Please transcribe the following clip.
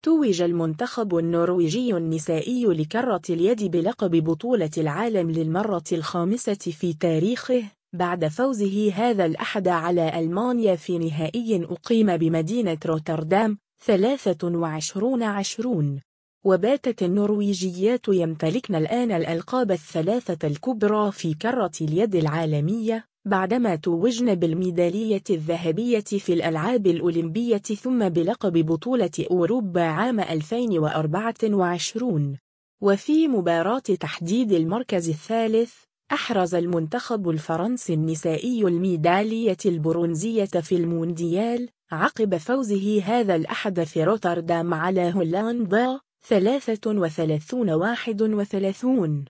توج المنتخب النرويجي النسائي لكرة اليد بلقب بطولة العالم للمرة الخامسة في تاريخه، بعد فوزه هذا الأحد على ألمانيا في نهائي أقيم بمدينة روتردام 23-20. وباتت النرويجيات يمتلكن الآن الألقاب الثلاثة الكبرى في كرة اليد العالمية، بعدما توجن بالميدالية الذهبية في الألعاب الأولمبية ثم بلقب بطولة أوروبا عام 2024. وفي مباراة تحديد المركز الثالث، أحرز المنتخب الفرنسي النسائي الميدالية البرونزية في المونديال عقب فوزه هذا الأحد في روتردام على هولندا 33-31.